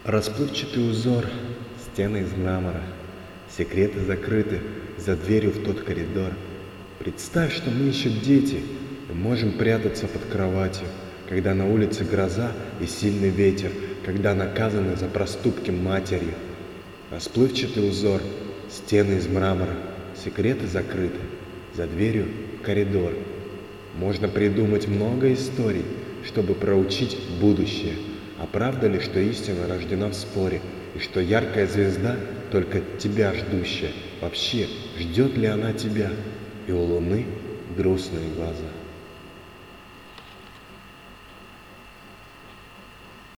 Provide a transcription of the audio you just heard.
Расплывчатый узор, стены из мрамора, секреты закрыты за дверью в тот коридор. Представь, что мы еще дети и можем прятаться под кроватью, когда на улице гроза и сильный ветер, когда наказаны за проступки матерью. Расплывчатый узор, стены из мрамора, секреты закрыты за дверью в коридор. Можно придумать много историй, чтобы проучить будущее. А правда ли, что истина рождена в споре, и что яркая звезда, только тебя ждущая, вообще ждет ли она тебя? И у луны грустные глаза.